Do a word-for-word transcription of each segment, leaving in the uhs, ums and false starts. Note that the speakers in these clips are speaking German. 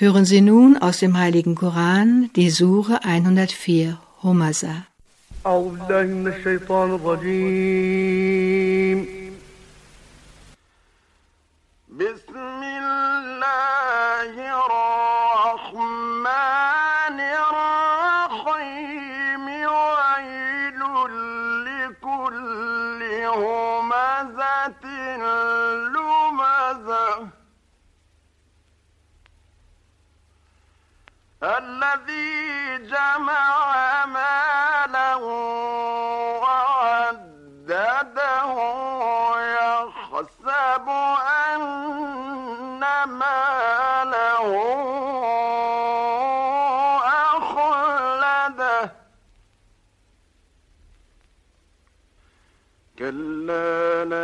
Hören Sie nun aus dem Heiligen Koran die Sure hundertvier, Humaza. أعوذ بالله من الشيطان الرجيم بسم الله الرحمن الرحيم ويل لكل همزة لمزة الذي جمع مالا وعدده يحسب أن ماله أخلده كلا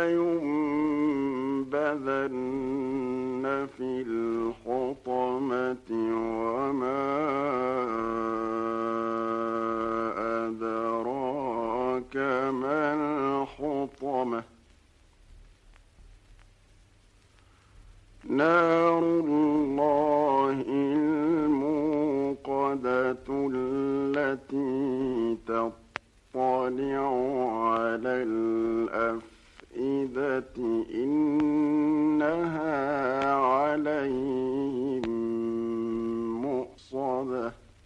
لينبذن في الحطمة وما أدراك ما الحطمة نار الله الموقدة التي تطلع على الأفئدة إنها عليهم مؤصدة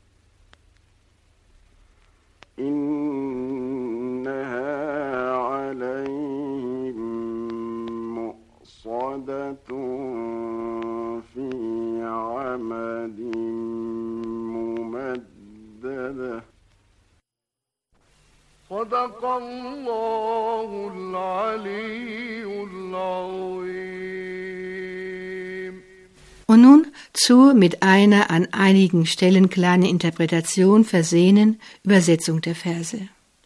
إنها عليهم مؤصدة في عمد ممددة صدق الله العلي العظيم. Und nun zu mit einer an einigen Stellen kleinen Interpretation versehenen Übersetzung der Verse.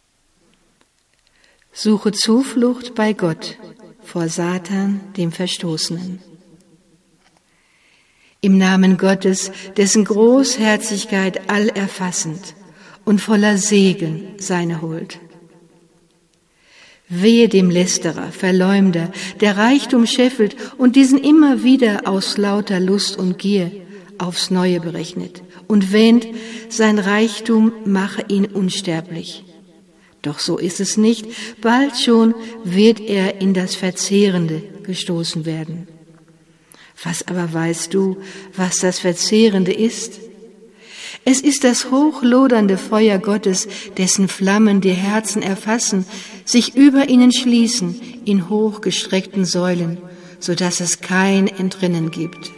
Suche Zuflucht bei Gott vor Satan, dem Verstoßenen. Im Namen Gottes, dessen Großherzigkeit allerfassend und voller Segen seine Huld. Wehe dem Lästerer, Verleumder, der Reichtum scheffelt und diesen immer wieder aus lauter Lust und Gier aufs Neue berechnet und wähnt, sein Reichtum mache ihn unsterblich. Doch so ist es nicht, bald schon wird er in das Verzehrende gestoßen werden. Was aber weißt du, was das Verzehrende ist? Es ist das hochlodernde Feuer Gottes, dessen Flammen die Herzen erfassen, sich über ihnen schließen in hochgestreckten Säulen, so dass es kein Entrinnen gibt.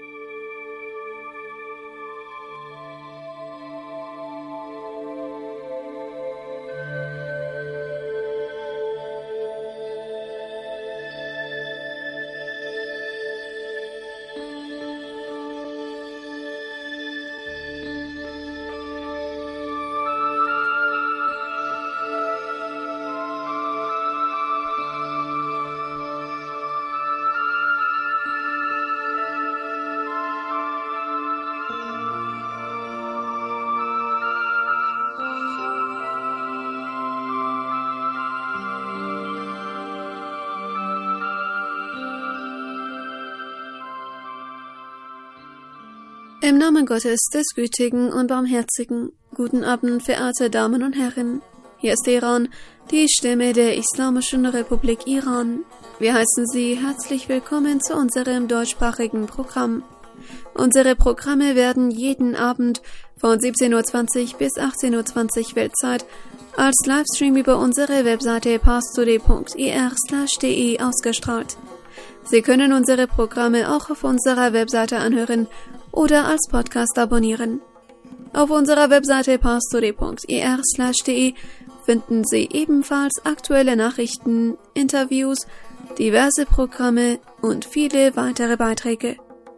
Im Namen Gottes, des Gütigen und Barmherzigen, guten Abend, verehrte Damen und Herren. Hier ist Iran, die Stimme der Islamischen Republik Iran. Wir heißen Sie herzlich willkommen zu unserem deutschsprachigen Programm. Unsere Programme werden jeden Abend von siebzehn Uhr zwanzig bis achtzehn Uhr zwanzig Weltzeit als Livestream über unsere Webseite parstoday punkt ir slash de ausgestrahlt. Sie können unsere Programme auch auf unserer Webseite anhören oder als Podcast abonnieren. Auf unserer Webseite parstoday punkt ir slash de finden Sie ebenfalls aktuelle Nachrichten, Interviews, diverse Programme und viele weitere Beiträge.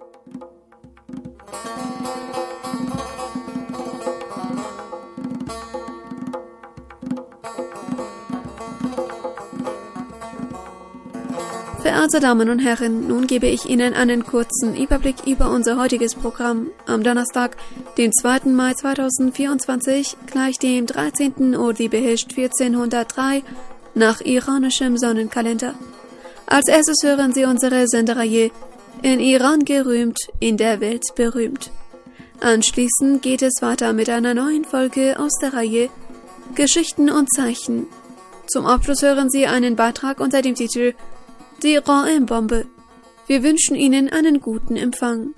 Verehrte Damen und Herren, nun gebe ich Ihnen einen kurzen Überblick über unser heutiges Programm am Donnerstag, den zweiten Mai zweitausendvierundzwanzig, gleich dem dreizehnten Ordi-Behisht vierzehnhundertdrei nach iranischem Sonnenkalender. Als erstes hören Sie unsere Sendereihe In Iran gerühmt, in der Welt berühmt. Anschließend geht es weiter mit einer neuen Folge aus der Reihe Geschichten und Zeichen. Zum Abschluss hören Sie einen Beitrag unter dem Titel Die Qa'im-Bombe. Wir wünschen Ihnen einen guten Empfang.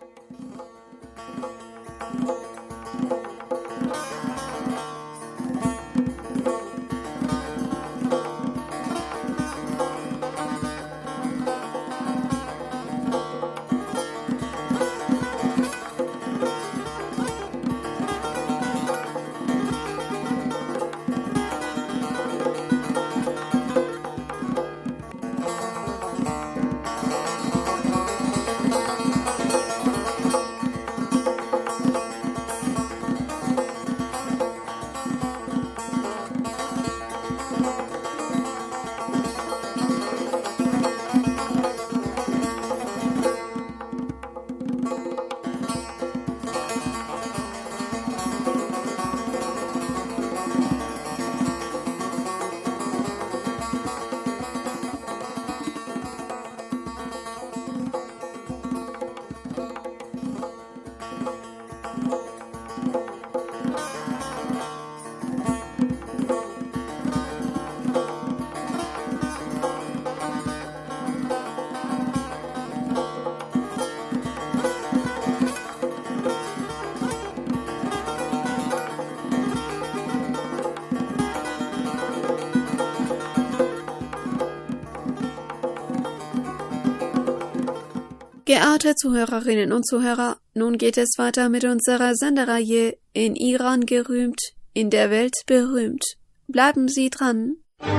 Geehrte Zuhörerinnen und Zuhörer, nun geht es weiter mit unserer Sendereihe In Iran gerühmt, in der Welt berühmt. Bleiben Sie dran.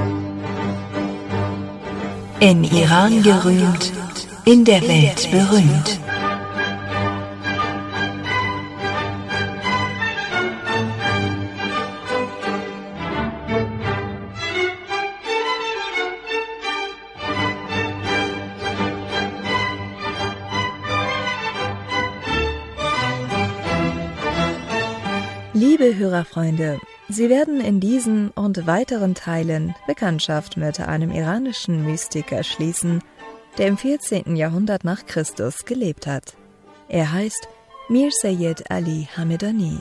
In Iran gerühmt, in der Welt berühmt. Liebe Hörerfreunde, Sie werden in diesen und weiteren Teilen Bekanntschaft mit einem iranischen Mystiker schließen, der im vierzehnten Jahrhundert nach Christus gelebt hat. Er heißt Mir Seyyed Ali Hamedani.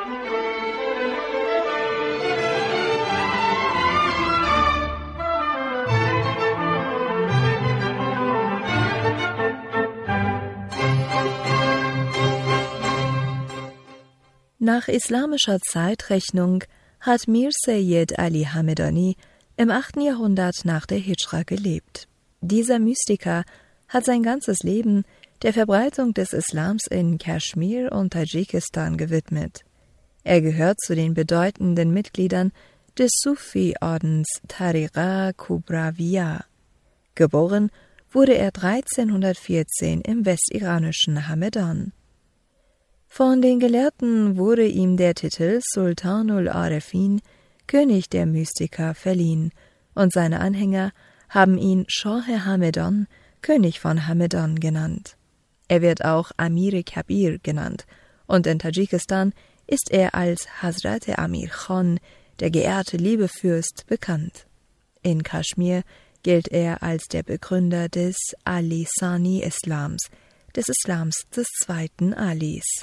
Nach islamischer Zeitrechnung hat Mir Seyyed Ali Hamedani im achten Jahrhundert nach der Hijra gelebt. Dieser Mystiker hat sein ganzes Leben der Verbreitung des Islams in Kaschmir und Tadschikistan gewidmet. Er gehört zu den bedeutenden Mitgliedern des Sufi-Ordens Tariqa Kubrawiya. Geboren wurde er dreizehnhundertvierzehn im westiranischen Hamedan. Von den Gelehrten wurde ihm der Titel Sultanul Arifin, König der Mystiker, verliehen, und seine Anhänger haben ihn Shah Hamedan, König von Hamedan, genannt. Er wird auch Amir Kabir genannt, und in Tadschikistan ist er als Hazrat Amir Khan, der geehrte Liebefürst, bekannt. In Kaschmir gilt er als der Begründer des Ali-Sani-Islams, des Islams des zweiten Alis.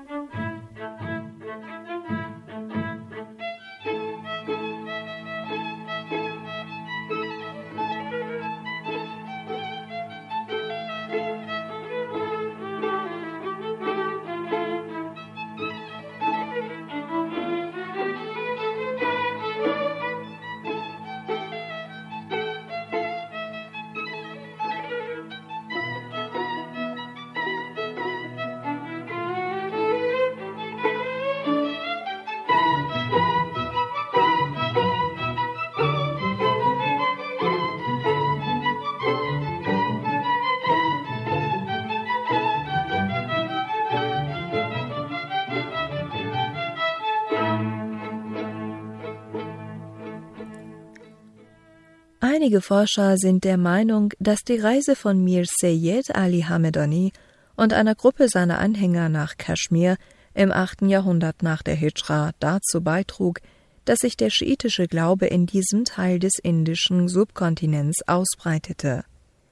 Einige Forscher sind der Meinung, dass die Reise von Mir Seyyed Ali Hamedani und einer Gruppe seiner Anhänger nach Kaschmir im achten Jahrhundert nach der Hijra dazu beitrug, dass sich der schiitische Glaube in diesem Teil des indischen Subkontinents ausbreitete.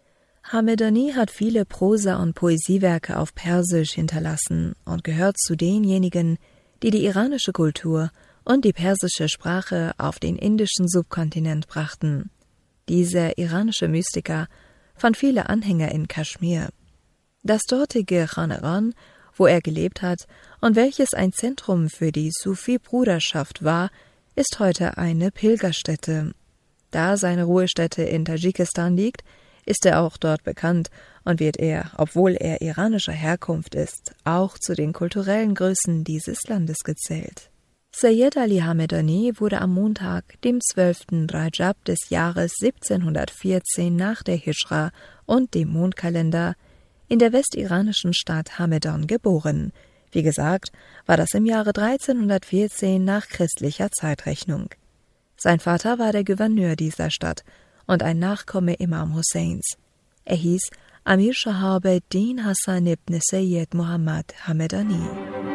Hamedani hat viele Prosa- und Poesiewerke auf Persisch hinterlassen und gehört zu denjenigen, die die iranische Kultur und die persische Sprache auf den indischen Subkontinent brachten. Dieser iranische Mystiker fand viele Anhänger in Kaschmir. Das dortige Khaneran, wo er gelebt hat und welches ein Zentrum für die Sufi-Bruderschaft war, ist heute eine Pilgerstätte. Da seine Ruhestätte in Tadschikistan liegt, ist er auch dort bekannt und wird er, obwohl er iranischer Herkunft ist, auch zu den kulturellen Größen dieses Landes gezählt. Sayyid Ali Hamedani wurde am Montag, dem zwölften Rajab des Jahres siebzehnhundertvierzehn nach der Hijra und dem Mondkalender, in der westiranischen Stadt Hamedan geboren. Wie gesagt, war das im Jahre dreizehnhundertvierzehn nach christlicher Zeitrechnung. Sein Vater war der Gouverneur dieser Stadt und ein Nachkomme Imam Husseins. Er hieß Amir Shahabuddin Hassan ibn Sayyid Muhammad Hamedani.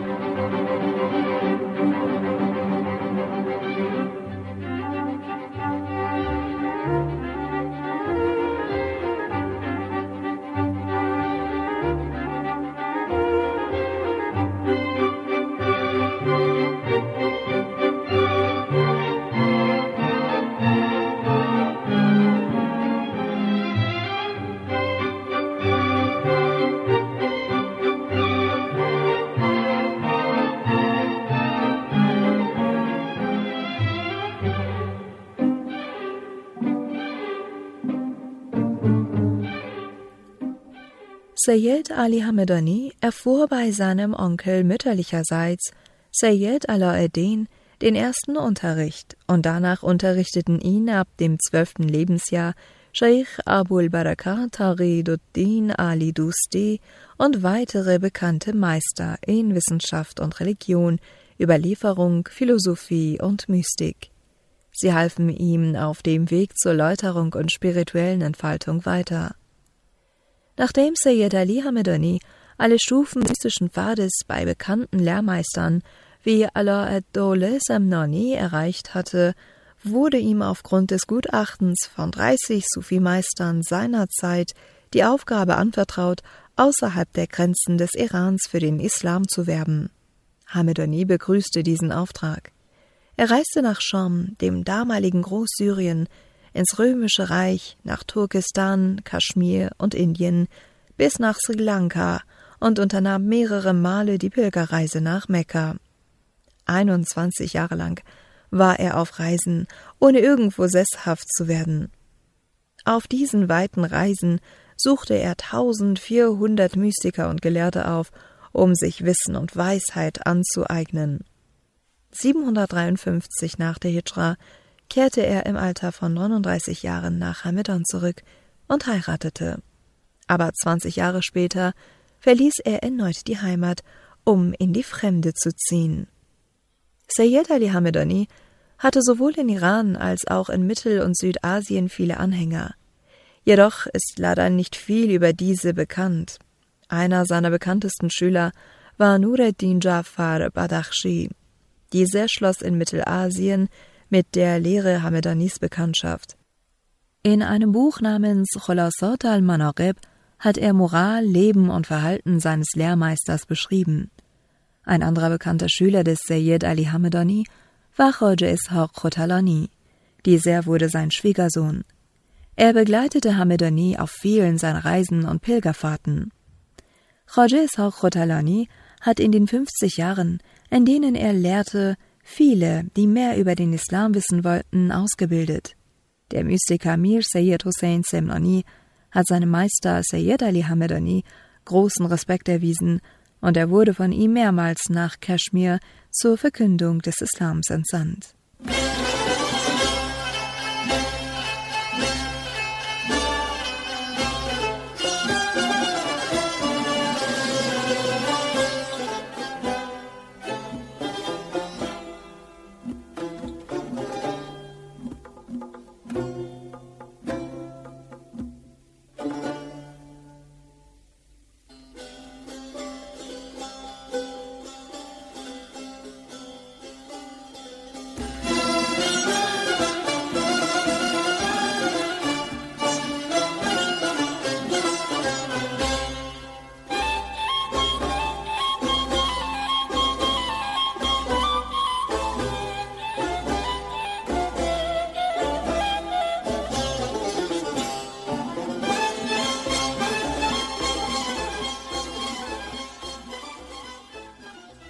Sayyid Ali Hamedani erfuhr bei seinem Onkel mütterlicherseits, Sayyid Alauddin, den ersten Unterricht und danach unterrichteten ihn ab dem zwölften Lebensjahr Scheich Abul Barakat Taghiduddin Ali Dusti und weitere bekannte Meister in Wissenschaft und Religion, Überlieferung, Philosophie und Mystik. Sie halfen ihm auf dem Weg zur Läuterung und spirituellen Entfaltung weiter. Nachdem Sayyid Ali Hamedani alle Stufen mystischen Pfades bei bekannten Lehrmeistern wie Ala-ad-Dawla Samnani erreicht hatte, wurde ihm aufgrund des Gutachtens von dreißig Sufi-Meistern seiner Zeit die Aufgabe anvertraut, außerhalb der Grenzen des Irans für den Islam zu werben. Hamedani begrüßte diesen Auftrag. Er reiste nach Scham, dem damaligen Großsyrien, ins Römische Reich, nach Turkestan, Kaschmir und Indien, bis nach Sri Lanka und unternahm mehrere Male die Pilgerreise nach Mekka. einundzwanzig Jahre lang war er auf Reisen, ohne irgendwo sesshaft zu werden. Auf diesen weiten Reisen suchte er eintausendvierhundert Mystiker und Gelehrte auf, um sich Wissen und Weisheit anzueignen. siebenhundertdreiundfünfzig nach der Hijra kehrte er im Alter von neununddreißig Jahren nach Hamedan zurück und heiratete. Aber zwanzig Jahre später verließ er erneut die Heimat, um in die Fremde zu ziehen. Sayyid Ali Hamedani hatte sowohl in Iran als auch in Mittel- und Südasien viele Anhänger. Jedoch ist leider nicht viel über diese bekannt. Einer seiner bekanntesten Schüler war Nureddin Jafar Badakhshi. Dieser schloss in Mittelasien mit der Lehre Hamedanis Bekanntschaft. In einem Buch namens Khulasat al-Manaqib hat er Moral, Leben und Verhalten seines Lehrmeisters beschrieben. Ein anderer bekannter Schüler des Sayyid Ali Hamedani war Khwaja Ishaq Khotalani. Dieser wurde sein Schwiegersohn. Er begleitete Hamedani auf vielen seiner Reisen und Pilgerfahrten. Khwaja Ishaq Khotalani hat in den fünfzig Jahren, in denen er lehrte, viele, die mehr über den Islam wissen wollten, ausgebildet. Der Mystiker Mir Sayyid Hussein Semnani hat seinem Meister Sayyid Ali Hamedani großen Respekt erwiesen und er wurde von ihm mehrmals nach Kaschmir zur Verkündung des Islams entsandt.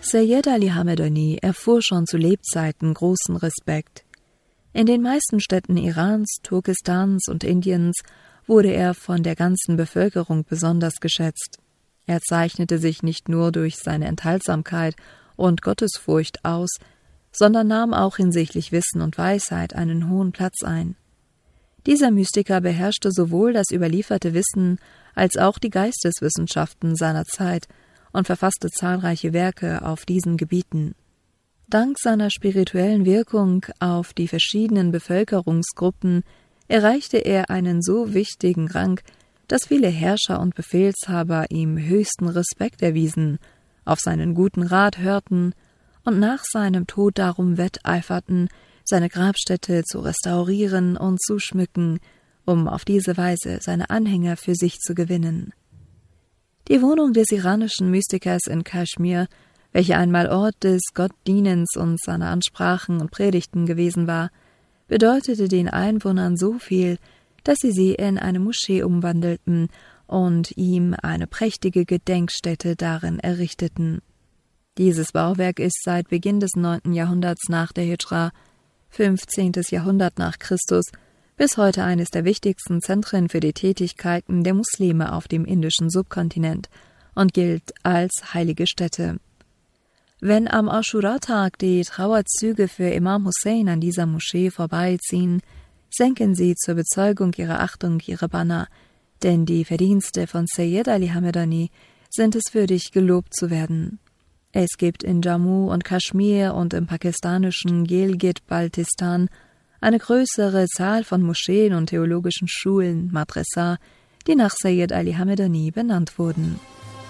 Sayyid Ali Hamedani erfuhr schon zu Lebzeiten großen Respekt. In den meisten Städten Irans, Turkestans und Indiens wurde er von der ganzen Bevölkerung besonders geschätzt. Er zeichnete sich nicht nur durch seine Enthaltsamkeit und Gottesfurcht aus, sondern nahm auch hinsichtlich Wissen und Weisheit einen hohen Platz ein. Dieser Mystiker beherrschte sowohl das überlieferte Wissen als auch die Geisteswissenschaften seiner Zeit und verfasste zahlreiche Werke auf diesen Gebieten. Dank seiner spirituellen Wirkung auf die verschiedenen Bevölkerungsgruppen erreichte er einen so wichtigen Rang, dass viele Herrscher und Befehlshaber ihm höchsten Respekt erwiesen, auf seinen guten Rat hörten und nach seinem Tod darum wetteiferten, seine Grabstätte zu restaurieren und zu schmücken, um auf diese Weise seine Anhänger für sich zu gewinnen. Die Wohnung des iranischen Mystikers in Kaschmir, welche einmal Ort des Gottdienens und seiner Ansprachen und Predigten gewesen war, bedeutete den Einwohnern so viel, dass sie sie in eine Moschee umwandelten und ihm eine prächtige Gedenkstätte darin errichteten. Dieses Bauwerk ist seit Beginn des neunten Jahrhunderts nach der Hijra, fünfzehntes Jahrhundert nach Christus, bis heute eines der wichtigsten Zentren für die Tätigkeiten der Muslime auf dem indischen Subkontinent und gilt als heilige Stätte. Wenn am Aschura-Tag die Trauerzüge für Imam Hussein an dieser Moschee vorbeiziehen, senken sie zur Bezeugung ihrer Achtung ihre Banner, denn die Verdienste von Sayyid Ali Hamedani sind es würdig, gelobt zu werden. Es gibt in Jammu und Kaschmir und im pakistanischen Gilgit-Baltistan eine größere Zahl von Moscheen und theologischen Schulen, Madrasa, die nach Sayyid Ali Hamedani benannt wurden.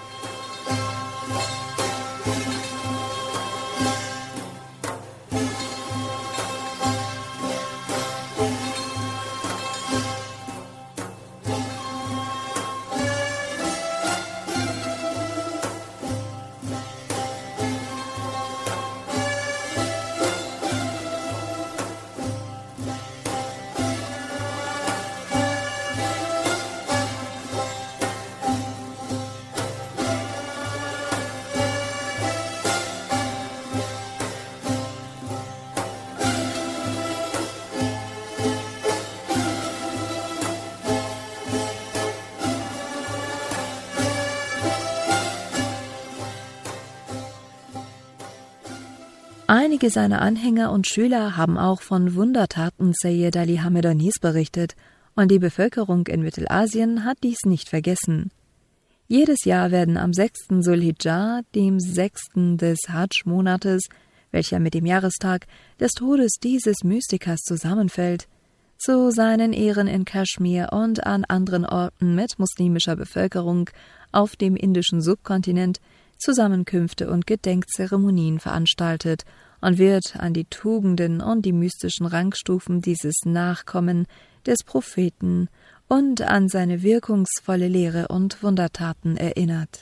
Einige seiner Anhänger und Schüler haben auch von Wundertaten Sayyid Ali Hamedanis berichtet, und die Bevölkerung in Mittelasien hat dies nicht vergessen. Jedes Jahr werden am sechsten Sulhidja, dem sechsten des Hadsch-Monates, welcher mit dem Jahrestag des Todes dieses Mystikers zusammenfällt, zu seinen Ehren in Kaschmir und an anderen Orten mit muslimischer Bevölkerung auf dem indischen Subkontinent Zusammenkünfte und Gedenkzeremonien veranstaltet und wird an die Tugenden und die mystischen Rangstufen dieses Nachkommen des Propheten und an seine wirkungsvolle Lehre und Wundertaten erinnert.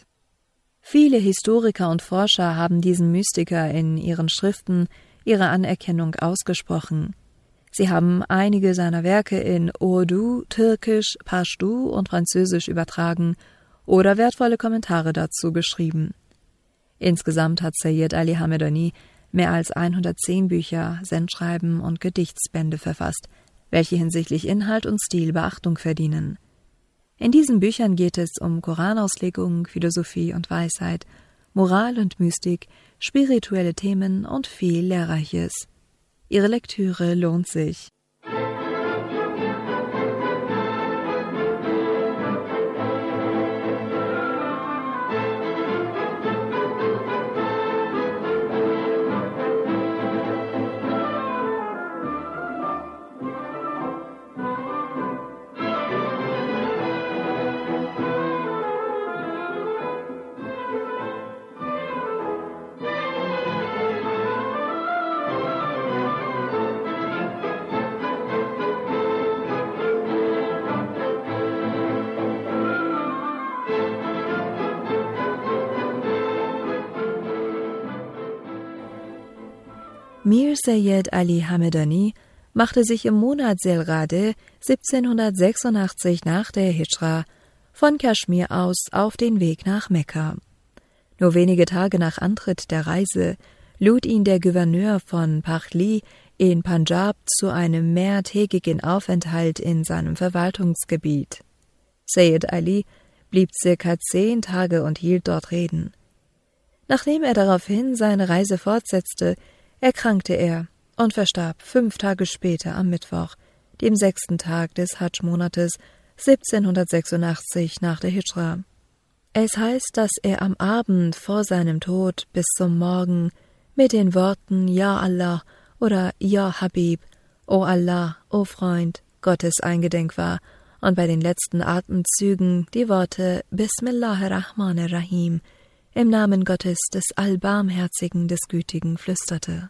Viele Historiker und Forscher haben diesem Mystiker in ihren Schriften ihre Anerkennung ausgesprochen. Sie haben einige seiner Werke in Urdu, Türkisch, Pashtu und Französisch übertragen oder wertvolle Kommentare dazu geschrieben. Insgesamt hat Sayyid Ali Hamedani mehr als hundertzehn Bücher, Sendschreiben und Gedichtsbände verfasst, welche hinsichtlich Inhalt und Stil Beachtung verdienen. In diesen Büchern geht es um Koranauslegung, Philosophie und Weisheit, Moral und Mystik, spirituelle Themen und viel Lehrreiches. Ihre Lektüre lohnt sich. Mir Sayyid Ali Hamedani machte sich im Monat Zelrade siebzehnhundertsechsundachtzig nach der Hijra von Kaschmir aus auf den Weg nach Mekka. Nur wenige Tage nach Antritt der Reise lud ihn der Gouverneur von Pahli in Punjab zu einem mehrtägigen Aufenthalt in seinem Verwaltungsgebiet. Sayyid Ali blieb circa zehn Tage und hielt dort Reden. Nachdem er daraufhin seine Reise fortsetzte, erkrankte er und verstarb fünf Tage später am Mittwoch, dem sechsten Tag des Hadsch-Monates siebzehnhundertsechsundachtzig nach der Hijra. Es heißt, dass er am Abend vor seinem Tod bis zum Morgen mit den Worten Ja Allah oder Ja Habib, O Allah, O Freund Gottes eingedenk war und bei den letzten Atemzügen die Worte Bismillahirrahmanirrahim im Namen Gottes des Allbarmherzigen, des Gütigen flüsterte.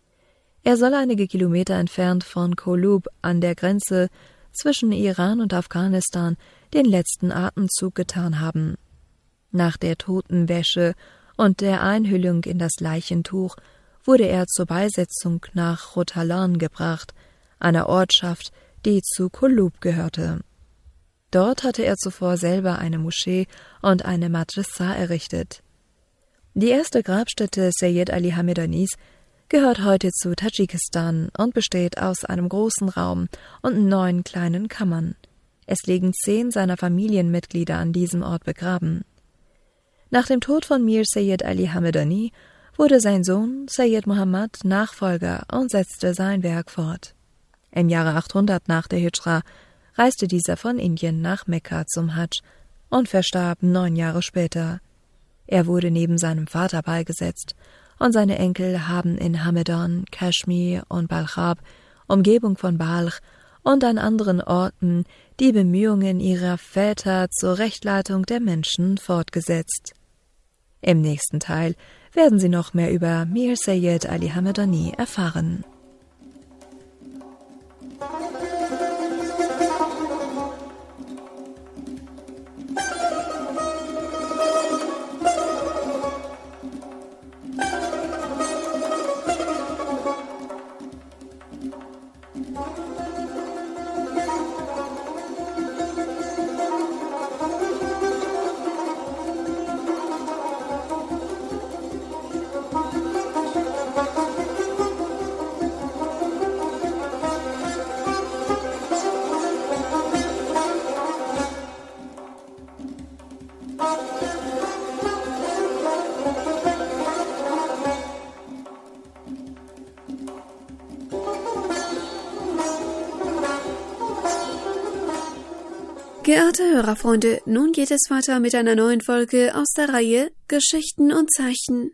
Er soll einige Kilometer entfernt von Qulub an der Grenze zwischen Iran und Afghanistan den letzten Atemzug getan haben. Nach der Totenwäsche und der Einhüllung in das Leichentuch wurde er zur Beisetzung nach Rotalan gebracht, einer Ortschaft, die zu Qulub gehörte. Dort hatte er zuvor selber eine Moschee und eine Madrasa errichtet. Die erste Grabstätte Sayyid Ali Hamidanis gehört heute zu Tadschikistan und besteht aus einem großen Raum und neun kleinen Kammern. Es liegen zehn seiner Familienmitglieder an diesem Ort begraben. Nach dem Tod von Mir Sayyid Ali Hamidani wurde sein Sohn Sayyid Muhammad Nachfolger und setzte sein Werk fort. Im Jahre achthundert nach der Hijra reiste dieser von Indien nach Mekka zum Hadsch und verstarb neun Jahre später. Er wurde neben seinem Vater beigesetzt und seine Enkel haben in Hamadan, Kaschmir und Balkhab, Umgebung von Balch und an anderen Orten die Bemühungen ihrer Väter zur Rechtleitung der Menschen fortgesetzt. Im nächsten Teil werden Sie noch mehr über Mir Sayyid Ali Hamidani erfahren. Geehrte Hörerfreunde, nun geht es weiter mit einer neuen Folge aus der Reihe Geschichten und Zeichen.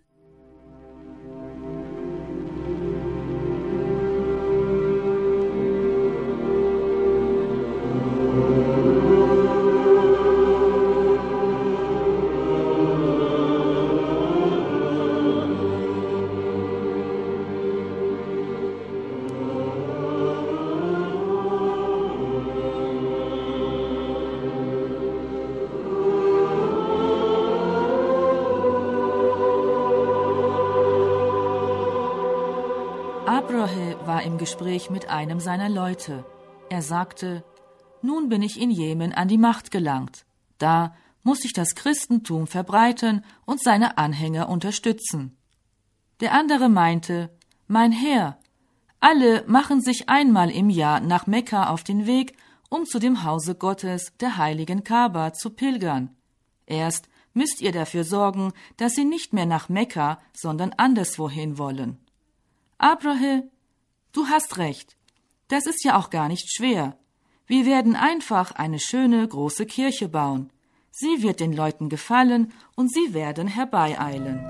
Abrahe war im Gespräch mit einem seiner Leute. Er sagte: Nun bin ich in Jemen an die Macht gelangt. Da muss ich das Christentum verbreiten und seine Anhänger unterstützen. Der andere meinte: Mein Herr, alle machen sich einmal im Jahr nach Mekka auf den Weg, um zu dem Hause Gottes, der heiligen Kaaba, zu pilgern. Erst müsst ihr dafür sorgen, dass sie nicht mehr nach Mekka, sondern anderswohin wollen. Abrahe, du hast recht. Das ist ja auch gar nicht schwer. Wir werden einfach eine schöne, große Kirche bauen. Sie wird den Leuten gefallen und sie werden herbeieilen.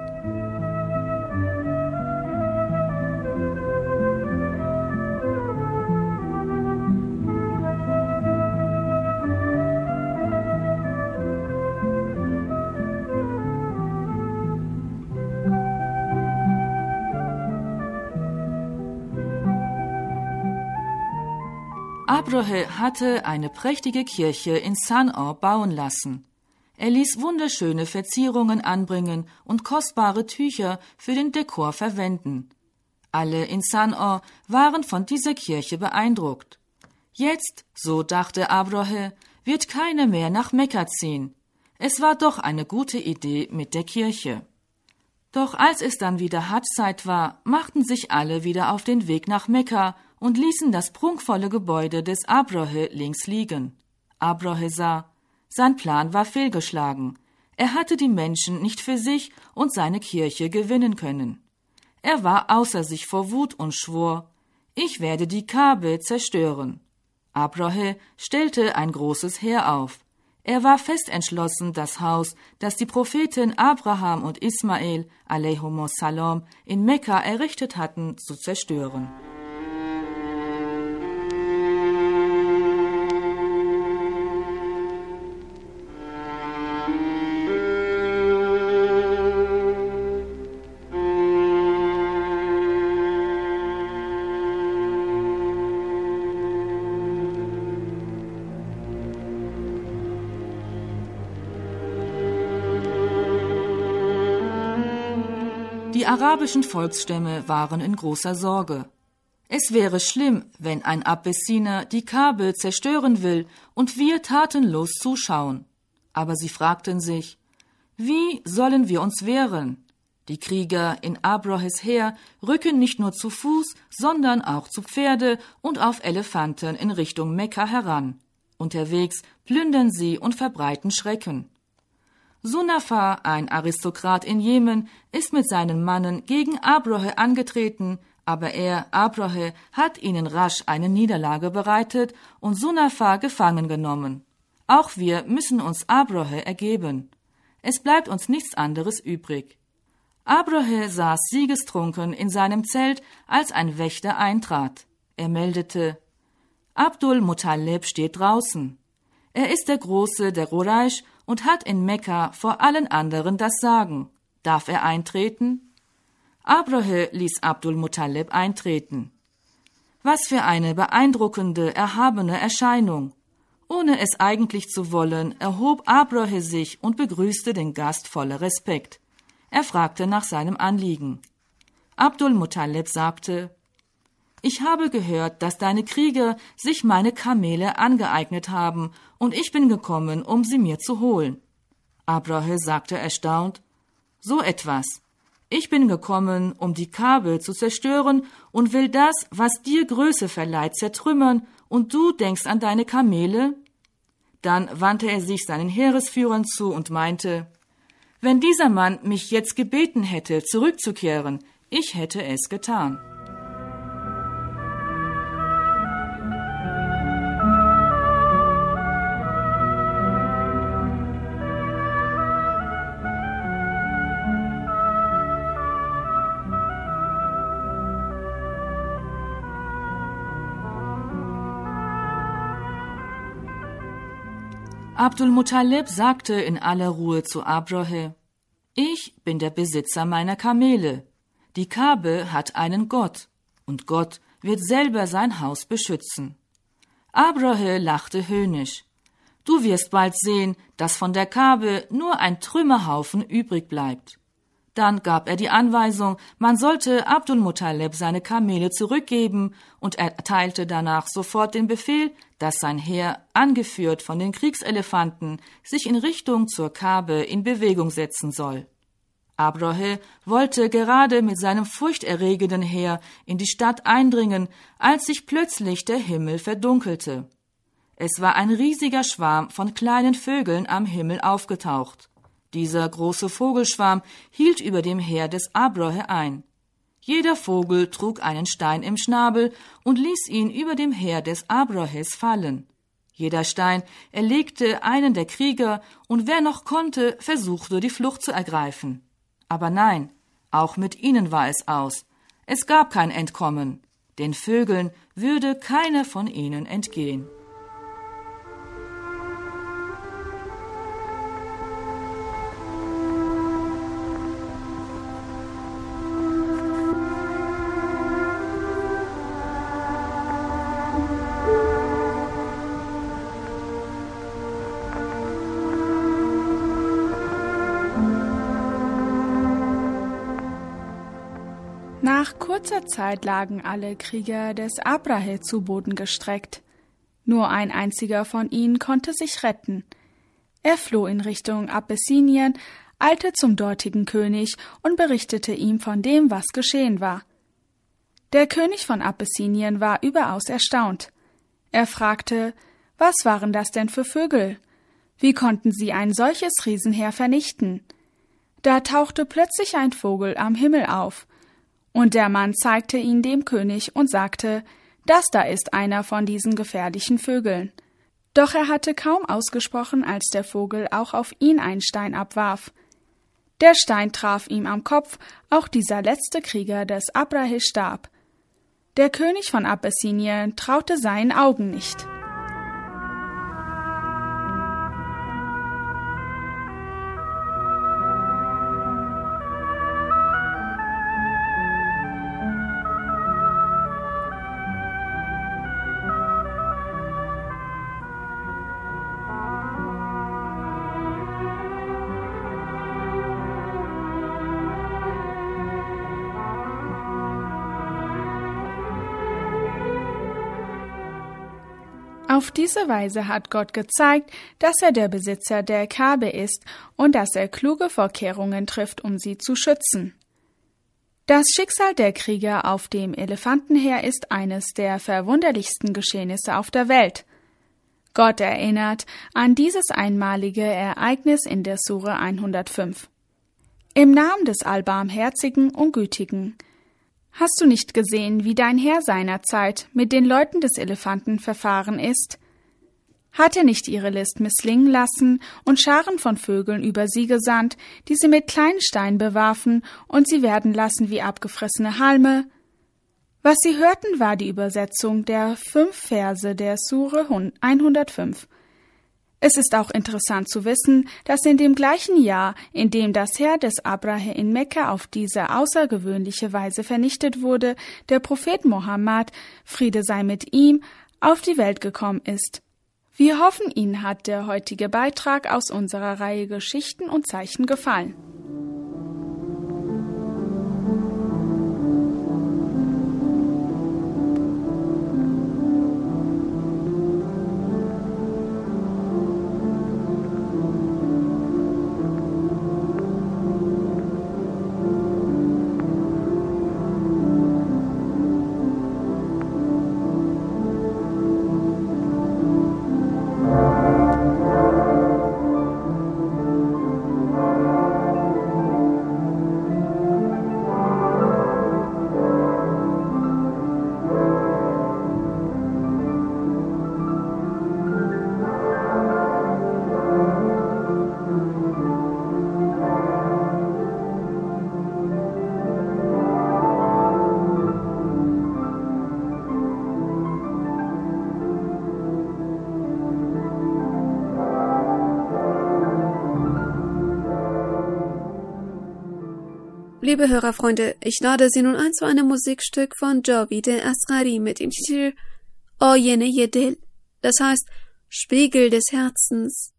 Abrahe hatte eine prächtige Kirche in San'a bauen lassen. Er ließ wunderschöne Verzierungen anbringen und kostbare Tücher für den Dekor verwenden. Alle in San'a waren von dieser Kirche beeindruckt. Jetzt, so dachte Abrahe, wird keiner mehr nach Mekka ziehen. Es war doch eine gute Idee mit der Kirche. Doch als es dann wieder Hadschzeit war, machten sich alle wieder auf den Weg nach Mekka und ließen das prunkvolle Gebäude des Abrahe links liegen. Abrahe sah, sein Plan war fehlgeschlagen. Er hatte die Menschen nicht für sich und seine Kirche gewinnen können. Er war außer sich vor Wut und schwor, ich werde die Kabe zerstören. Abrahe stellte ein großes Heer auf. Er war fest entschlossen, das Haus, das die Propheten Abraham und Ismael alaihimus salam in Mekka errichtet hatten, zu zerstören. Die arabischen Volksstämme waren in großer Sorge. Es wäre schlimm, wenn ein Abbessiner die Kabe zerstören will und wir tatenlos zuschauen. Aber sie fragten sich, wie sollen wir uns wehren? Die Krieger in Abrahes Heer rücken nicht nur zu Fuß, sondern auch zu Pferde und auf Elefanten in Richtung Mekka heran. Unterwegs plündern sie und verbreiten Schrecken. Sunafa, ein Aristokrat in Jemen, ist mit seinen Mannen gegen Abrahe angetreten, aber er, Abrahe, hat ihnen rasch eine Niederlage bereitet und Sunafa gefangen genommen. Auch wir müssen uns Abrahe ergeben. Es bleibt uns nichts anderes übrig. Abrahe saß siegestrunken in seinem Zelt, als ein Wächter eintrat. Er meldete, Abdul Muttalib steht draußen. Er ist der Große der Quraysh und hat in Mekka vor allen anderen das Sagen. Darf er eintreten? Abrahe ließ Abdul Muttalib eintreten. Was für eine beeindruckende, erhabene Erscheinung! Ohne es eigentlich zu wollen, erhob Abrahe sich und begrüßte den Gast voller Respekt. Er fragte nach seinem Anliegen. Abdul Muttalib sagte, ich habe gehört, dass deine Krieger sich meine Kamele angeeignet haben, und ich bin gekommen, um sie mir zu holen. Abrahe sagte erstaunt, so etwas. Ich bin gekommen, um die Kabe zu zerstören und will das, was dir Größe verleiht, zertrümmern, und du denkst an deine Kamele? Dann wandte er sich seinen Heeresführern zu und meinte, wenn dieser Mann mich jetzt gebeten hätte, zurückzukehren, ich hätte es getan. Abdul Muttalib sagte in aller Ruhe zu Abrahe, ich bin der Besitzer meiner Kamele. Die Kabe hat einen Gott, und Gott wird selber sein Haus beschützen. Abrahe lachte höhnisch. Du wirst bald sehen, dass von der Kabe nur ein Trümmerhaufen übrig bleibt. Dann gab er die Anweisung, man sollte Abdul Muttalib seine Kamele zurückgeben, und er erteilte danach sofort den Befehl, dass sein Heer, angeführt von den Kriegselefanten, sich in Richtung zur Kabe in Bewegung setzen soll. Abrahe wollte gerade mit seinem furchterregenden Heer in die Stadt eindringen, als sich plötzlich der Himmel verdunkelte. Es war ein riesiger Schwarm von kleinen Vögeln am Himmel aufgetaucht. Dieser große Vogelschwarm hielt über dem Heer des Abrahe ein. Jeder Vogel trug einen Stein im Schnabel und ließ ihn über dem Heer des Abrahes fallen. Jeder Stein erlegte einen der Krieger, und wer noch konnte, versuchte, die Flucht zu ergreifen. Aber nein, auch mit ihnen war es aus. Es gab kein Entkommen. Den Vögeln würde keiner von ihnen entgehen. Nach kurzer Zeit lagen alle Krieger des Abrahe zu Boden gestreckt. Nur ein einziger von ihnen konnte sich retten. Er floh in Richtung Abessinien, eilte zum dortigen König und berichtete ihm von dem, was geschehen war. Der König von Abessinien war überaus erstaunt. Er fragte, was waren das denn für Vögel? Wie konnten sie ein solches Riesenheer vernichten? Da tauchte plötzlich ein Vogel am Himmel auf, und der Mann zeigte ihn dem König und sagte, das da ist einer von diesen gefährlichen Vögeln. Doch er hatte kaum ausgesprochen, als der Vogel auch auf ihn einen Stein abwarf. Der Stein traf ihm am Kopf, auch dieser letzte Krieger des Abrahe starb. Der König von Abessinien traute seinen Augen nicht. Auf diese Weise hat Gott gezeigt, dass er der Besitzer der Kabe ist und dass er kluge Vorkehrungen trifft, um sie zu schützen. Das Schicksal der Krieger auf dem Elefantenheer ist eines der verwunderlichsten Geschehnisse auf der Welt. Gott erinnert an dieses einmalige Ereignis in der Sure hundertfünf. Im Namen des Allbarmherzigen und Gütigen. Hast du nicht gesehen, wie dein Herr seinerzeit mit den Leuten des Elefanten verfahren ist? Hat er nicht ihre List misslingen lassen und Scharen von Vögeln über sie gesandt, die sie mit kleinen Steinen bewarfen und sie werden lassen wie abgefressene Halme? Was sie hörten, war die Übersetzung der fünf Verse der Sure hundertfünf. Es ist auch interessant zu wissen, dass in dem gleichen Jahr, in dem das Heer des Abrahe in Mekka auf diese außergewöhnliche Weise vernichtet wurde, der Prophet Mohammed, Friede sei mit ihm, auf die Welt gekommen ist. Wir hoffen, Ihnen hat der heutige Beitrag aus unserer Reihe Geschichten und Zeichen gefallen. Liebe Hörerfreunde, ich lade Sie nun ein zu einem Musikstück von Javed Asghari mit dem Titel Ayene Dil, das heißt Spiegel des Herzens.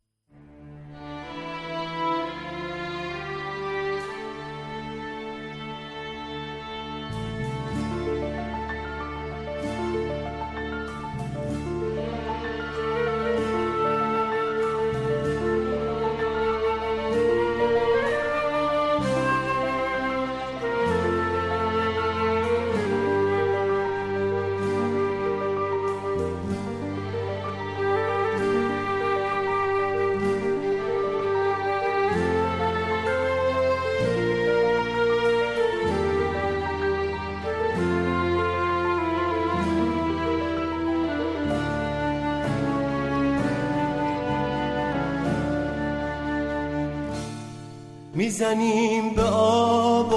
میزنیم به آب و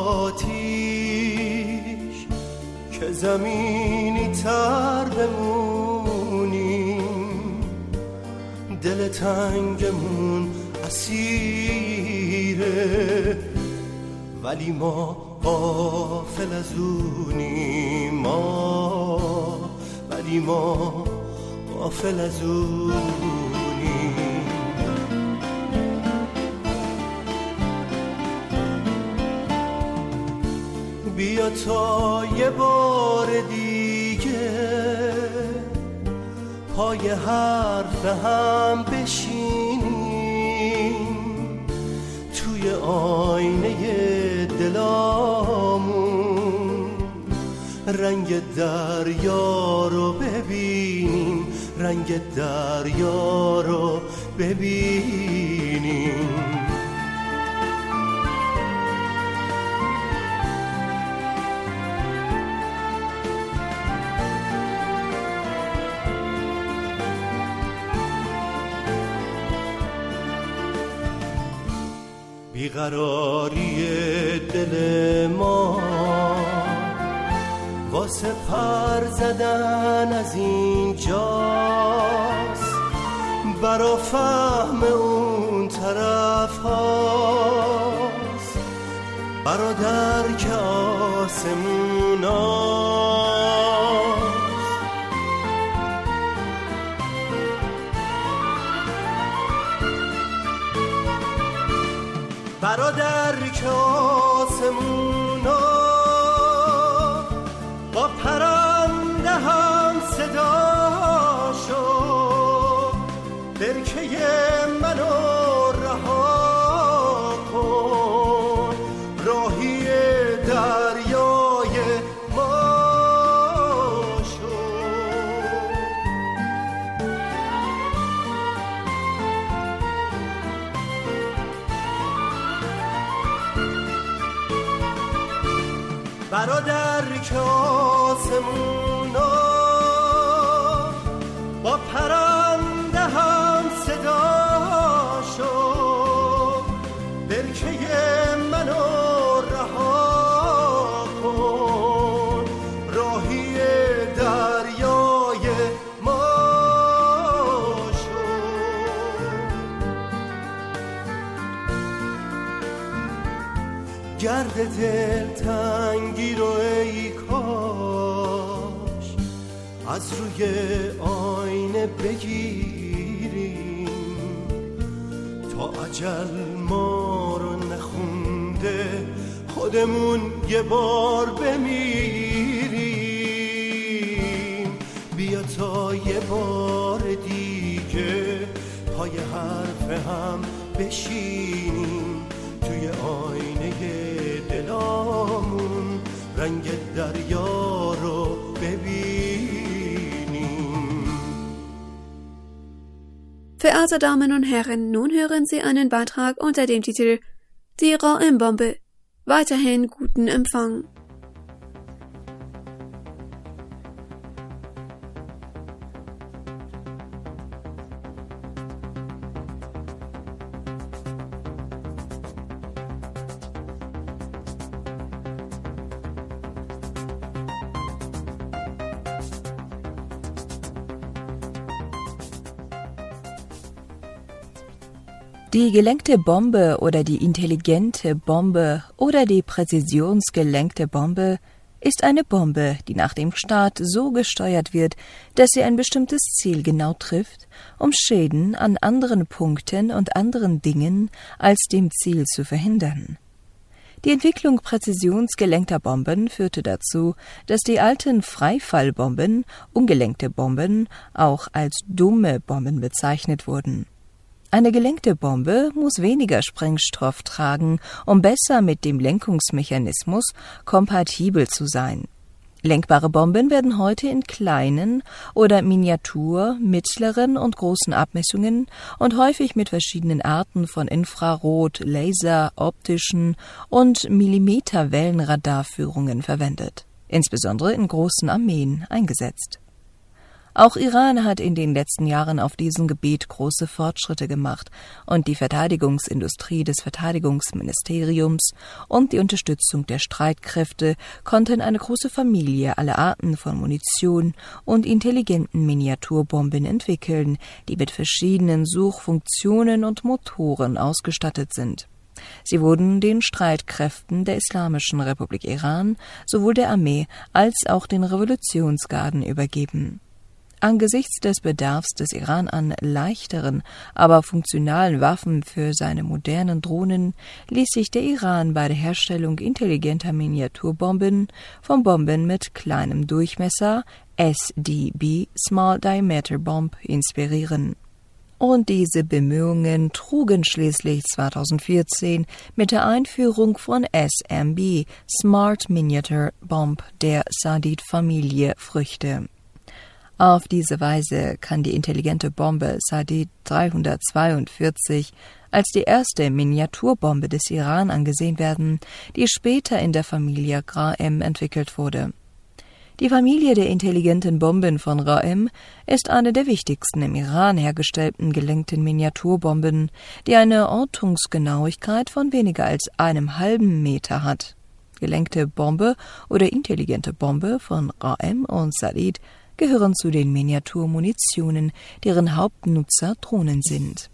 آتیش که زمینی تر بمونیم، دل تنگمون اسیره ولی ما غافل از اونیم، ما ولی ما غافل از اونیم. بیا تا یه بار دیگه پای حرف هم بشینیم، توی توی آینه دلامون رنگ دریا رو ببینیم، رنگ دریا رو ببینیم. بیقراری دل ما واسه پر زدن از این جاست، برا فهم اون طرف هاست، برا درک آسمون هاست. برادر که آسمونا با پرنده هم صدا شد، برکه منو رها کن، راهی دریای ما شد. برادر که آسمونا با پرنده هم صدا شد، برکه منو رها کن، راهی دریای ما شد. گرد دل تنگی رو ای کاش از روی آینه بگیریم، تا اجل ما رو نخونده خودمون یه بار بمیریم. بیا تا یه بار دیگه پای حرف هم بشینیم، توی آینه دلامون رنگ دریا رو ببینیم. Verehrte Damen und Herren, nun hören Sie einen Beitrag unter dem Titel Die Rauimbombe. Weiterhin guten Empfang. Die gelenkte Bombe oder die intelligente Bombe oder die präzisionsgelenkte Bombe ist eine Bombe, die nach dem Start so gesteuert wird, dass sie ein bestimmtes Ziel genau trifft, um Schäden an anderen Punkten und anderen Dingen als dem Ziel zu verhindern. Die Entwicklung präzisionsgelenkter Bomben führte dazu, dass die alten Freifallbomben, ungelenkte Bomben, auch als dumme Bomben bezeichnet wurden. Eine gelenkte Bombe muss weniger Sprengstoff tragen, um besser mit dem Lenkungsmechanismus kompatibel zu sein. Lenkbare Bomben werden heute in kleinen oder Miniatur-, mittleren und großen Abmessungen und häufig mit verschiedenen Arten von Infrarot-, Laser-, optischen und Millimeterwellenradarführungen verwendet, insbesondere in großen Armeen eingesetzt. Auch Iran hat in den letzten Jahren auf diesem Gebiet große Fortschritte gemacht und die Verteidigungsindustrie des Verteidigungsministeriums und die Unterstützung der Streitkräfte konnten eine große Familie aller Arten von Munition und intelligenten Miniaturbomben entwickeln, die mit verschiedenen Suchfunktionen und Motoren ausgestattet sind. Sie wurden den Streitkräften der Islamischen Republik Iran, sowohl der Armee als auch den Revolutionsgarden übergeben. Angesichts des Bedarfs des Iran an leichteren, aber funktionalen Waffen für seine modernen Drohnen ließ sich der Iran bei der Herstellung intelligenter Miniaturbomben von Bomben mit kleinem Durchmesser S D B Small Diameter Bomb inspirieren. Und diese Bemühungen trugen schließlich zweitausendvierzehn mit der Einführung von S M B, Smart Miniature Bomb, der Sadid-Familie Früchte. Auf diese Weise kann die intelligente Bombe Sadid dreihundertzweiundvierzig als die erste Miniaturbombe des Iran angesehen werden, die später in der Familie Qa-Em entwickelt wurde. Die Familie der intelligenten Bomben von Qa-Em ist eine der wichtigsten im Iran hergestellten gelenkten Miniaturbomben, die eine Ortungsgenauigkeit von weniger als einem halben Meter hat. Gelenkte Bombe oder intelligente Bombe von Qa-Em und Sadid gehören zu den Miniaturmunitionen, deren Hauptnutzer Drohnen sind.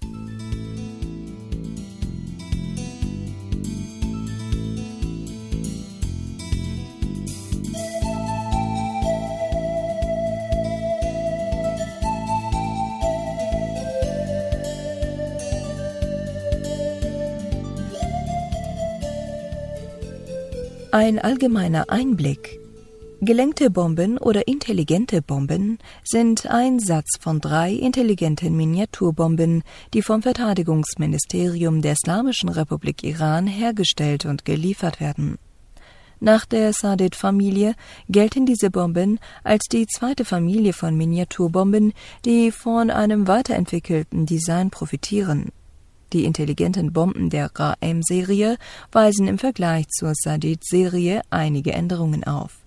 Ein allgemeiner Einblick. Gelenkte Bomben oder intelligente Bomben sind ein Satz von drei intelligenten Miniaturbomben, die vom Verteidigungsministerium der Islamischen Republik Iran hergestellt und geliefert werden. Nach der Sadid-Familie gelten diese Bomben als die zweite Familie von Miniaturbomben, die von einem weiterentwickelten Design profitieren. Die intelligenten Bomben der Qa-Em-Serie weisen im Vergleich zur Sadid-Serie einige Änderungen auf.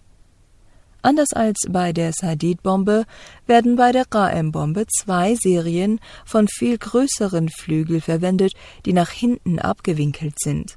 Anders als bei der Sadid-Bombe werden bei der Qa-Em-Bombe zwei Serien von viel größeren Flügeln verwendet, die nach hinten abgewinkelt sind.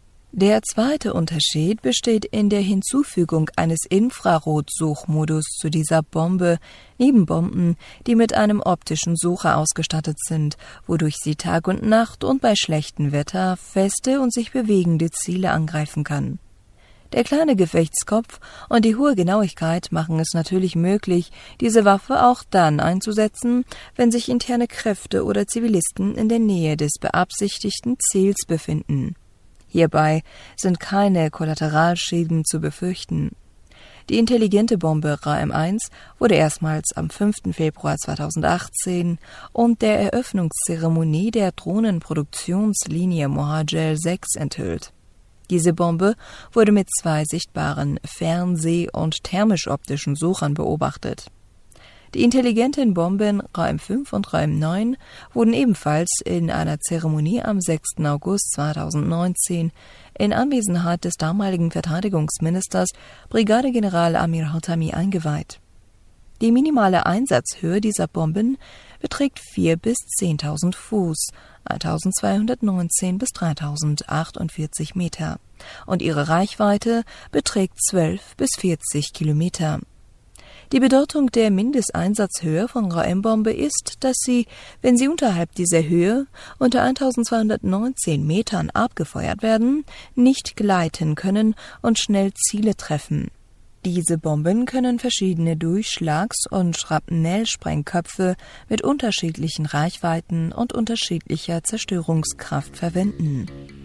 Der zweite Unterschied besteht in der Hinzufügung eines Infrarotsuchmodus zu dieser Bombe, neben Bomben, die mit einem optischen Sucher ausgestattet sind, wodurch sie Tag und Nacht und bei schlechtem Wetter feste und sich bewegende Ziele angreifen kann. Der kleine Gefechtskopf und die hohe Genauigkeit machen es natürlich möglich, diese Waffe auch dann einzusetzen, wenn sich interne Kräfte oder Zivilisten in der Nähe des beabsichtigten Ziels befinden. Hierbei sind keine Kollateralschäden zu befürchten. Die intelligente Bombe Qa-Em eins wurde erstmals am fünften Februar zweitausendachtzehn und der Eröffnungszeremonie der Drohnenproduktionslinie Mohajer sechs enthüllt. Diese Bombe wurde mit zwei sichtbaren Fernseh- und thermisch-optischen Suchern beobachtet. Die intelligenten Bomben Qa-Em fünf und Qa-Em neun wurden ebenfalls in einer Zeremonie am sechsten August zweitausendneunzehn in Anwesenheit des damaligen Verteidigungsministers Brigadegeneral Amir Hatami eingeweiht. Die minimale Einsatzhöhe dieser Bomben beträgt vier bis zehntausend Fuß, eintausendzweihundertneunzehn bis dreitausendachundvierzig Meter, und ihre Reichweite beträgt zwölf bis vierzig Kilometer. Die Bedeutung der Mindesteinsatzhöhe von Qa-Em-Bombe ist, dass sie, wenn sie unterhalb dieser Höhe unter eintausendzweihundertneunzehn Metern abgefeuert werden, nicht gleiten können und schnell Ziele treffen. Diese Bomben können verschiedene Durchschlags- und Schrapnellsprengköpfe mit unterschiedlichen Reichweiten und unterschiedlicher Zerstörungskraft verwenden.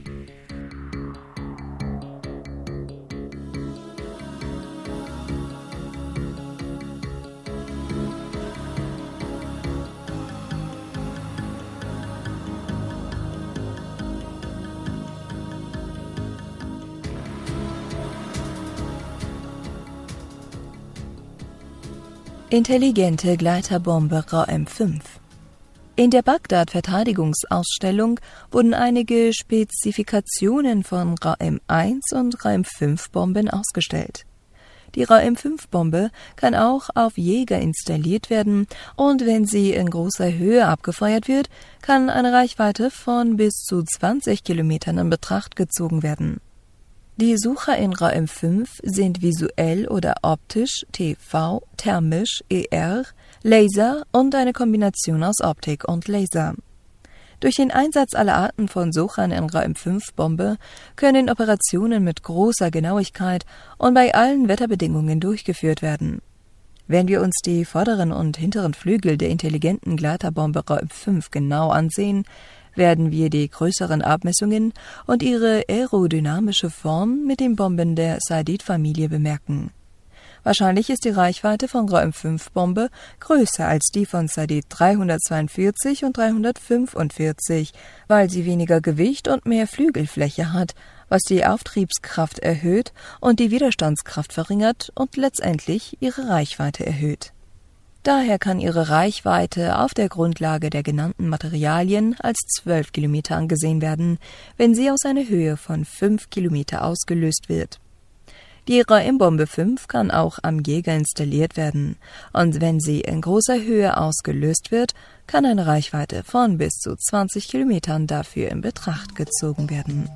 Intelligente Gleiterbombe Qa-Em fünf. In der Bagdad-Verteidigungsausstellung wurden einige Spezifikationen von Qa-Em eins und Qa-Em fünf Bomben ausgestellt. Die Qa-Em fünf Bombe kann auch auf Jäger installiert werden und wenn sie in großer Höhe abgefeuert wird, kann eine Reichweite von bis zu zwanzig Kilometern in Betracht gezogen werden. Die Sucher in Qa-Em fünf sind visuell oder optisch, T V, thermisch, E R, Laser und eine Kombination aus Optik und Laser. Durch den Einsatz aller Arten von Suchern in Qa-Em fünf Bombe können Operationen mit großer Genauigkeit und bei allen Wetterbedingungen durchgeführt werden. Wenn wir uns die vorderen und hinteren Flügel der intelligenten Gleiterbombe Qa-Em fünf genau ansehen, werden wir die größeren Abmessungen und ihre aerodynamische Form mit den Bomben der Sadid-Familie bemerken. Wahrscheinlich ist die Reichweite von R A M fünf Bombe größer als die von Sadid dreihundertzweiundvierzig und dreihundertfünfundvierzig, weil sie weniger Gewicht und mehr Flügelfläche hat, was die Auftriebskraft erhöht und die Widerstandskraft verringert und letztendlich ihre Reichweite erhöht. Daher kann ihre Reichweite auf der Grundlage der genannten Materialien als zwölf Kilometer angesehen werden, wenn sie aus einer Höhe von fünf Kilometer ausgelöst wird. Die R A M-Bombe fünf kann auch am Jäger installiert werden, und wenn sie in großer Höhe ausgelöst wird, kann eine Reichweite von bis zu zwanzig Kilometern dafür in Betracht gezogen werden.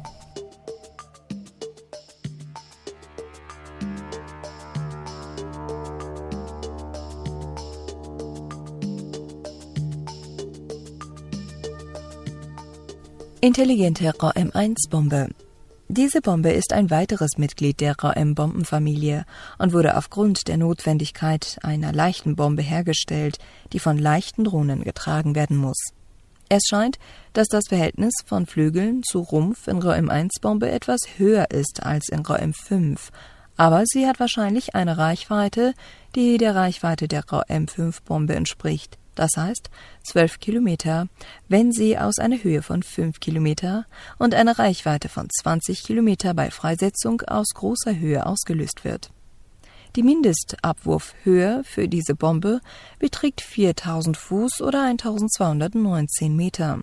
Intelligente R A M eins Bombe. Diese Bombe ist ein weiteres Mitglied der R A M-Bombenfamilie und wurde aufgrund der Notwendigkeit einer leichten Bombe hergestellt, die von leichten Drohnen getragen werden muss. Es scheint, dass das Verhältnis von Flügeln zu Rumpf in R A M eins Bombe etwas höher ist als in R A M fünf, aber sie hat wahrscheinlich eine Reichweite, die der Reichweite der R A M fünf Bombe entspricht. Das heißt zwölf Kilometer, wenn sie aus einer Höhe von fünf Kilometer und einer Reichweite von zwanzig Kilometer bei Freisetzung aus großer Höhe ausgelöst wird. Die Mindestabwurfhöhe für diese Bombe beträgt viertausend Fuß oder eintausendzweihundertneunzehn Meter.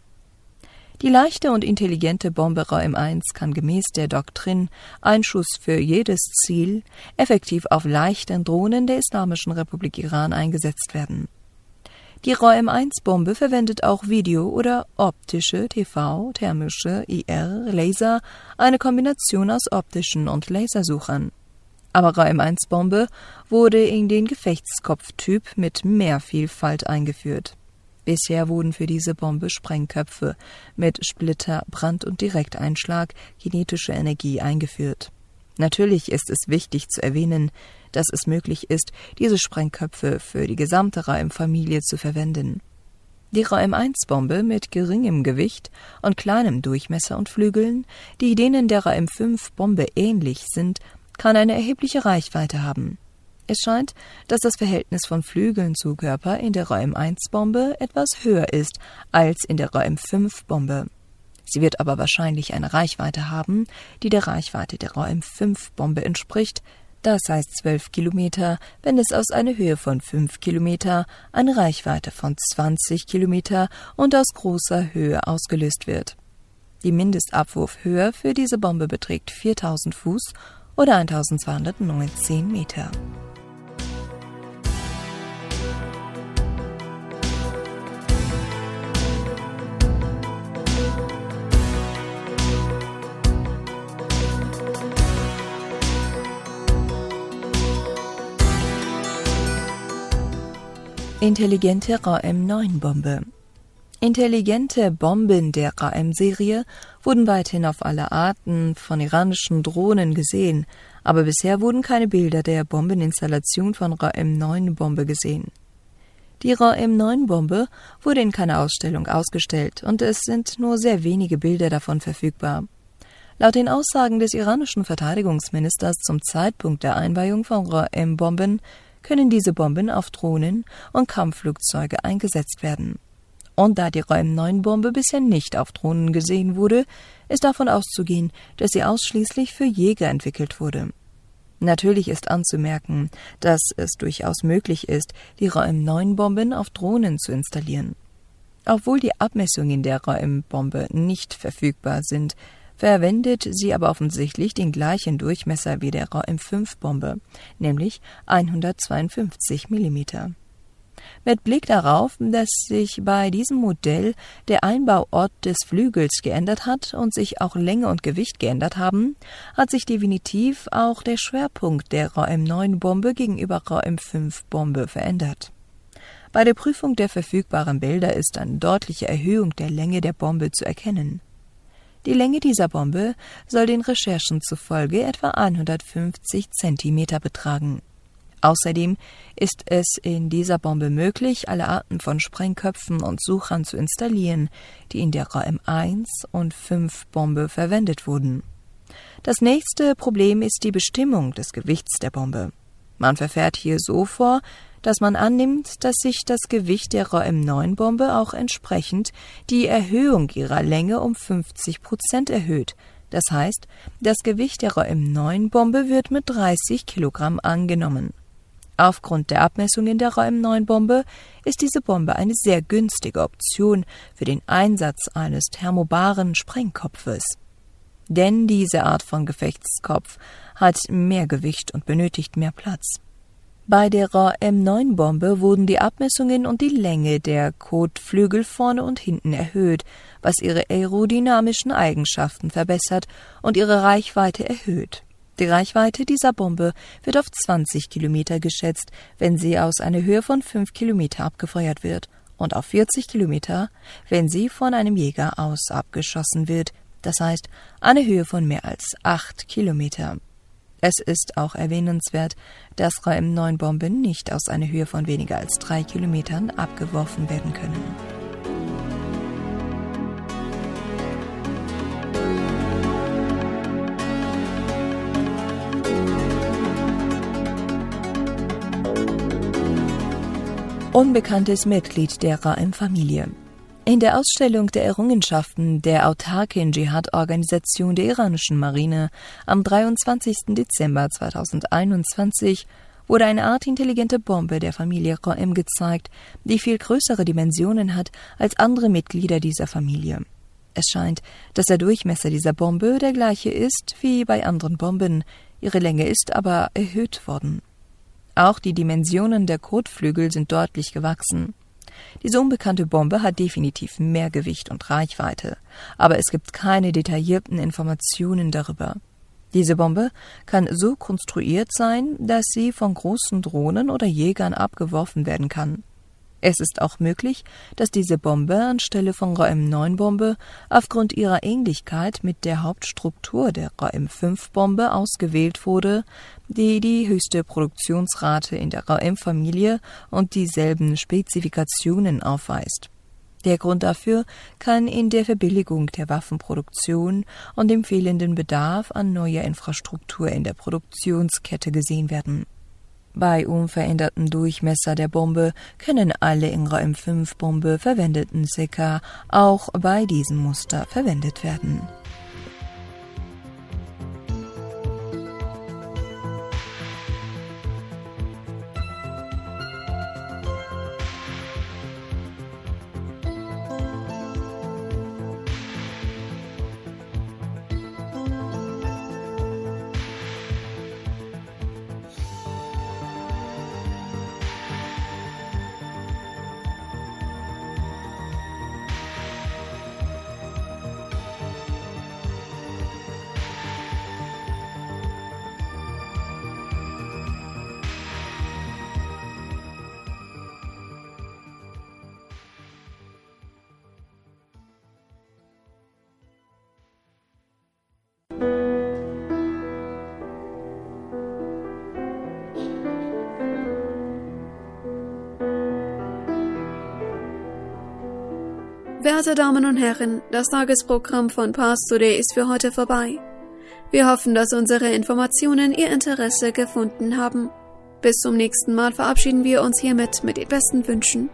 Die leichte und intelligente Bombe R A M eins kann gemäß der Doktrin ein Schuss für jedes Ziel effektiv auf leichten Drohnen der Islamischen Republik Iran eingesetzt werden. Die R A M eins Bombe verwendet auch Video- oder optische, T V, thermische, I R, Laser, eine Kombination aus optischen und Lasersuchern. Aber R A M eins Bombe wurde in den Gefechtskopftyp mit mehr Vielfalt eingeführt. Bisher wurden für diese Bombe Sprengköpfe mit Splitter, Brand- und Direkteinschlag kinetische Energie eingeführt. Natürlich ist es wichtig zu erwähnen, dass es möglich ist, diese Sprengköpfe für die gesamte R A M-Familie zu verwenden. Die R A M eins Bombe mit geringem Gewicht und kleinem Durchmesser und Flügeln, die denen der R A M fünf Bombe ähnlich sind, kann eine erhebliche Reichweite haben. Es scheint, dass das Verhältnis von Flügeln zu Körper in der R A M eins Bombe etwas höher ist als in der R A M fünf Bombe. Sie wird aber wahrscheinlich eine Reichweite haben, die der Reichweite der R A M fünf Bombe entspricht, das heißt zwölf Kilometer, wenn es aus einer Höhe von fünf Kilometer eine Reichweite von zwanzig Kilometer und aus großer Höhe ausgelöst wird. Die Mindestabwurfhöhe für diese Bombe beträgt viertausend Fuß oder eintausendzweihundertneunzehn Meter. Intelligente R A M neun Bombe. Intelligente Bomben der R A M-Serie wurden weithin auf alle Arten von iranischen Drohnen gesehen, aber bisher wurden keine Bilder der Bombeninstallation von R A M neun Bombe gesehen. Die R A M neun Bombe wurde in keiner Ausstellung ausgestellt und es sind nur sehr wenige Bilder davon verfügbar. Laut den Aussagen des iranischen Verteidigungsministers zum Zeitpunkt der Einweihung von R A M-Bomben können diese Bomben auf Drohnen und Kampfflugzeuge eingesetzt werden. Und da die R A M neun Bombe bisher nicht auf Drohnen gesehen wurde, ist davon auszugehen, dass sie ausschließlich für Jäger entwickelt wurde. Natürlich ist anzumerken, dass es durchaus möglich ist, die R A M neun Bomben auf Drohnen zu installieren. Obwohl die Abmessungen der R A M-Bombe nicht verfügbar sind, verwendet sie aber offensichtlich den gleichen Durchmesser wie der R A M fünf Bombe, nämlich hundertzweiundfünfzig Millimeter. Mit Blick darauf, dass sich bei diesem Modell der Einbauort des Flügels geändert hat und sich auch Länge und Gewicht geändert haben, hat sich definitiv auch der Schwerpunkt der R A M neun Bombe gegenüber R A M fünf Bombe verändert. Bei der Prüfung der verfügbaren Bilder ist eine deutliche Erhöhung der Länge der Bombe zu erkennen. Die Länge dieser Bombe soll den Recherchen zufolge etwa hundertfünfzig Zentimeter betragen. Außerdem ist es in dieser Bombe möglich, alle Arten von Sprengköpfen und Suchern zu installieren, die in der R A M eins und fünf Bombe verwendet wurden. Das nächste Problem ist die Bestimmung des Gewichts der Bombe. Man verfährt hier so vor, dass man annimmt, dass sich das Gewicht der R O M neun Bombe auch entsprechend die Erhöhung ihrer Länge um fünfzig Prozent erhöht. Das heißt, das Gewicht der R O M neun Bombe wird mit dreißig Kilogramm angenommen. Aufgrund der Abmessungen der R O M neun Bombe ist diese Bombe eine sehr günstige Option für den Einsatz eines thermobaren Sprengkopfes. Denn diese Art von Gefechtskopf hat mehr Gewicht und benötigt mehr Platz. Bei der R O M neun Bombe wurden die Abmessungen und die Länge der Kotflügel vorne und hinten erhöht, was ihre aerodynamischen Eigenschaften verbessert und ihre Reichweite erhöht. Die Reichweite dieser Bombe wird auf zwanzig Kilometer geschätzt, wenn sie aus einer Höhe von fünf Kilometer abgefeuert wird, und auf vierzig Kilometer, wenn sie von einem Jäger aus abgeschossen wird, das heißt eine Höhe von mehr als acht Kilometer. Es ist auch erwähnenswert, dass R O M neun Bomben nicht aus einer Höhe von weniger als drei Kilometern abgeworfen werden können. Unbekanntes Mitglied der R O M-Familie. In der Ausstellung der Errungenschaften der autarken Dschihad-Organisation der iranischen Marine am dreiundzwanzigsten Dezember zweitausendeinundzwanzig wurde eine Art intelligente Bombe der Familie R O M gezeigt, die viel größere Dimensionen hat als andere Mitglieder dieser Familie. Es scheint, dass der Durchmesser dieser Bombe der gleiche ist wie bei anderen Bomben, ihre Länge ist aber erhöht worden. Auch die Dimensionen der Kotflügel sind deutlich gewachsen. Diese unbekannte Bombe hat definitiv mehr Gewicht und Reichweite, aber es gibt keine detaillierten Informationen darüber. Diese Bombe kann so konstruiert sein, dass sie von großen Drohnen oder Jägern abgeworfen werden kann. Es ist auch möglich, dass diese Bombe anstelle von R O M neun Bombe aufgrund ihrer Ähnlichkeit mit der Hauptstruktur der R O M fünf Bombe ausgewählt wurde, die die höchste Produktionsrate in der R O M-Familie und dieselben Spezifikationen aufweist. Der Grund dafür kann in der Verbilligung der Waffenproduktion und dem fehlenden Bedarf an neuer Infrastruktur in der Produktionskette gesehen werden. Bei unverändertem Durchmesser der Bombe können alle in R O M fünf Bombe verwendeten Sekar auch bei diesem Muster verwendet werden. Werte Damen und Herren, das Tagesprogramm von Pars Today ist für heute vorbei. Wir hoffen, dass unsere Informationen Ihr Interesse gefunden haben. Bis zum nächsten Mal verabschieden wir uns hiermit mit den besten Wünschen.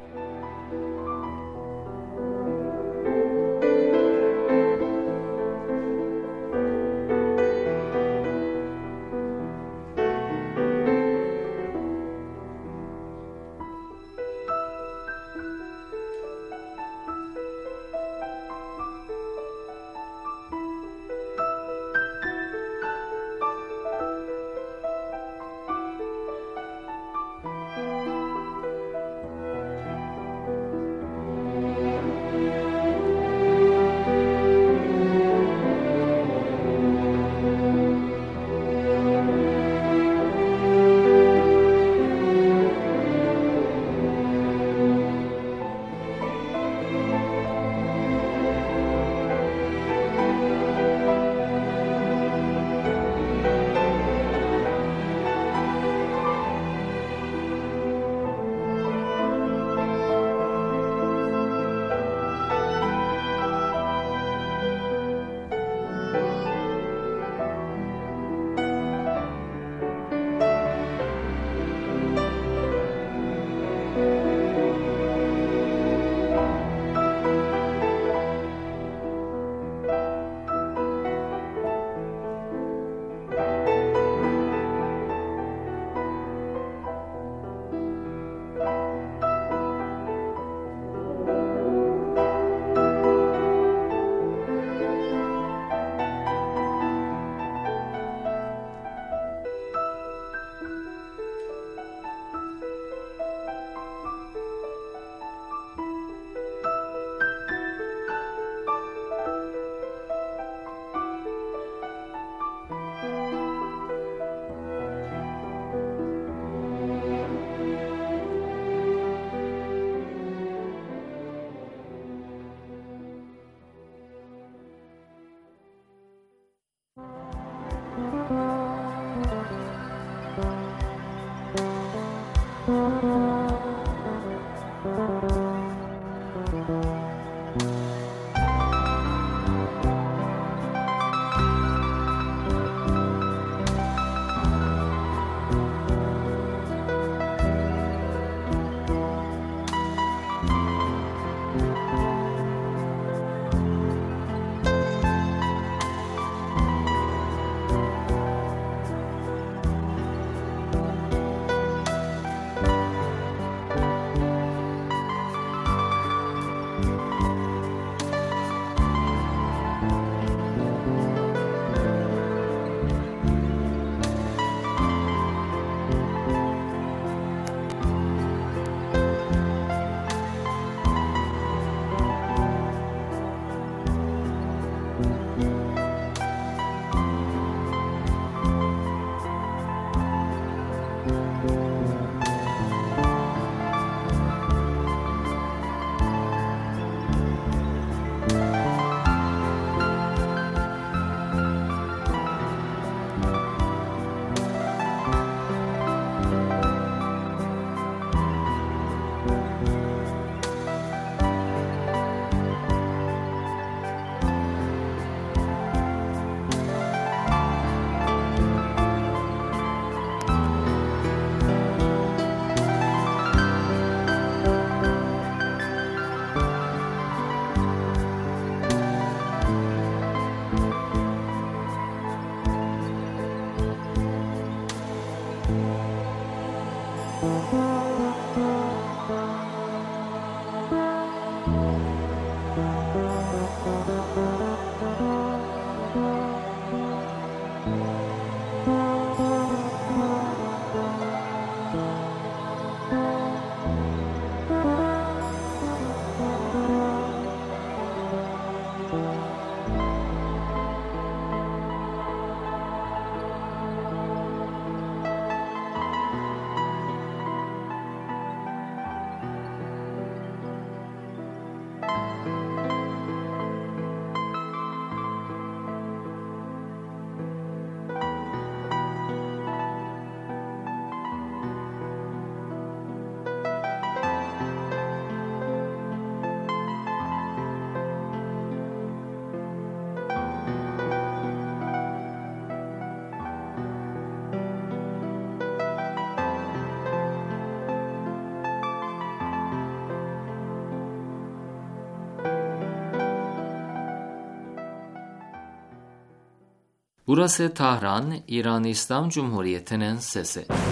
Burası Tahran, İran İslam Cumhuriyeti'nin sesi.